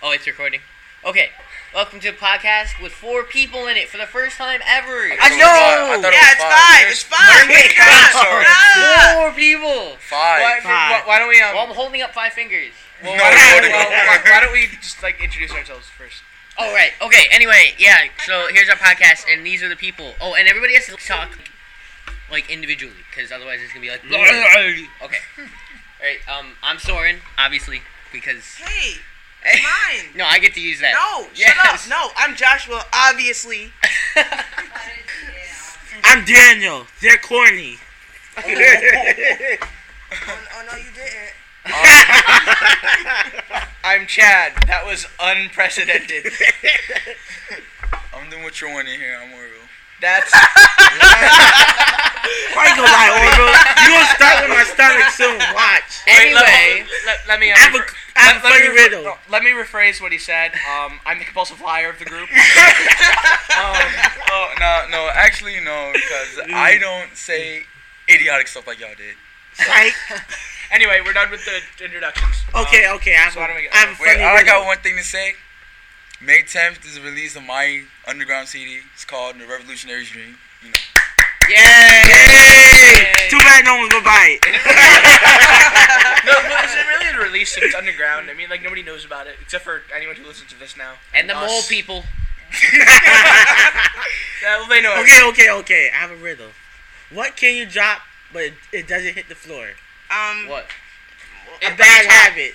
Oh, it's recording. Okay, welcome to the podcast with 4 people in it for the first time ever. I know. It's five. Sorry. 4 people. Five. Why don't we? Well, I'm holding up 5 fingers. Well, why don't we just introduce ourselves first? Oh, right. Okay. Anyway, yeah. So here's our podcast, and these are the people. Oh, and everybody has to talk individually, because otherwise it's gonna be like. Okay. All right. I'm Soren, obviously, because. Hey. It's mine. No, I get to use that. No, shut up. No, I'm Joshua, obviously. I'm Daniel. They're corny. Oh, no, you didn't. I'm Chad. That was unprecedented. I'm doing what you want to hear. I'm Orville. That's... I ain't gonna lie, Orville. You gonna start with my stomach soon. Watch. Anyway, let me... I have a funny riddle. Let me rephrase what he said. I'm the compulsive liar of the group. No. Actually, no, because I don't say idiotic stuff like y'all did. Right? Anyway, we're done with the introductions. Okay. I have a funny riddle. I got one thing to say. May 10th is the release of my underground CD. It's called The Revolutionary's Dream. You know. Yay! Too bad no one's gonna buy it. No, but is it really a release if it's underground? I mean, nobody knows about it, except for anyone who listens to this now. And the us. mole people. Yeah, well, they know. Okay. I have a riddle. What can you drop, but it doesn't hit the floor? What? A bad habit.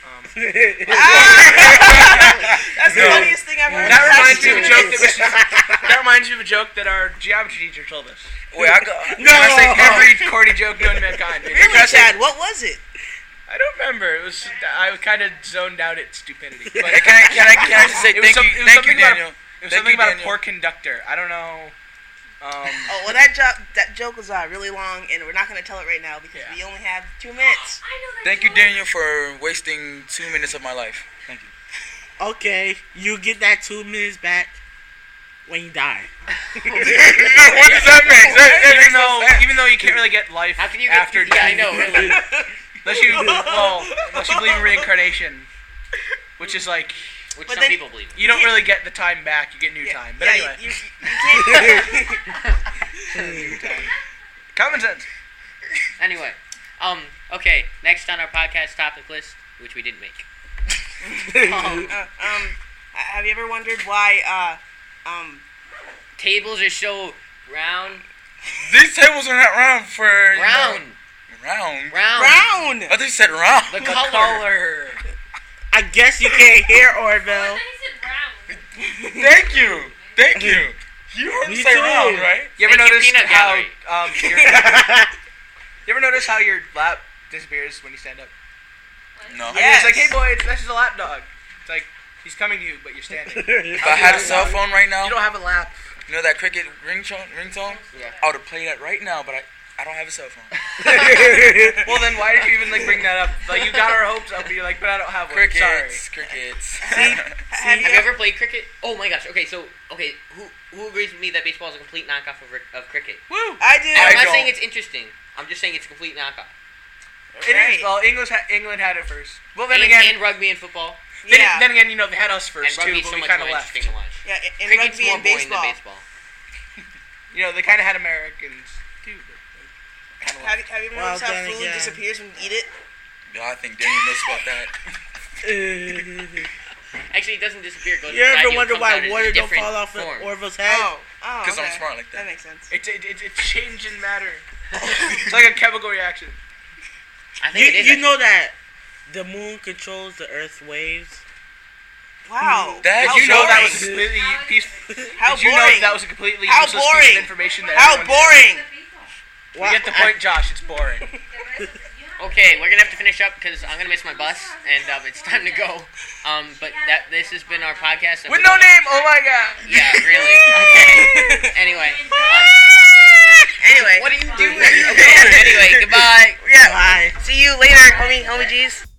That's the funniest thing I've heard. That reminds me of a joke that our geometry teacher told us. Wait, I got every corny joke known to mankind. Really, Chad? What was it? I don't remember. I kind of zoned out at stupidity. But can I just say thank you, Daniel. It was something about a poor conductor. I don't know. Well, that joke was really long, and we're not going to tell it right now because we only have 2 minutes. Thank you, Daniel, for wasting 2 minutes of my life. Thank you. Okay, you get that 2 minutes back when you die. What does that mean? Even though you can't really get life after death. Yeah, I know. Really. Unless you believe in reincarnation, which is Which some people believe. You don't really get the time back. You get new time. But anyway. You can't. Common sense. Anyway, okay. Next on our podcast topic list, which we didn't make. Have you ever wondered why tables are so round? These tables are not round for Round. Round. Brown? I thought you said round. The color. I guess you can't hear Orville. Thank you. You heard me say round, right? You ever notice how you ever notice how your lap disappears when you stand up? No. Yes. It's hey boy, that's just a lap dog. It's like he's coming to you, but you're standing. If I had a cell phone right now, you don't have a lap. You know that cricket ringtone? Yeah. I would have played that right now, but I don't have a cell phone. Well, then why did you even bring that up? You got our hopes up, but you're but I don't have one. Crickets. Have you ever played cricket? Oh my gosh. Okay, so who agrees with me that baseball is a complete knockoff of cricket? Woo! I do. I'm not saying it's interesting. I'm just saying it's a complete knockoff. It is. Well, England had it first. Well, then and rugby and football. Then again, they had us first and too, rugby's but so we much kind more of left. interesting to watch. Yeah, and Cricket's rugby more and boring baseball. than baseball. They kind of had Americans too. Have you ever noticed how food disappears when you eat it? Yeah, I think Daniel knows about that. Actually, it doesn't disappear. You ever wonder why water don't fall off of Orville's head? Because I'm smart like that. That makes sense. It's changing matter. It's like a chemical reaction. I think you know that the moon controls the Earth's waves. Wow. Did you know that was a completely useless piece of information? How boring! We get the point, Josh. It's boring. Okay, we're gonna have to finish up because I'm gonna miss my bus and it's time to go. But this has been our podcast with no name. Oh my god. Yeah, really. Okay. Anyway. Anyway. What are you doing? Okay. Anyway, goodbye. Yeah. Bye. See you later, homie G's.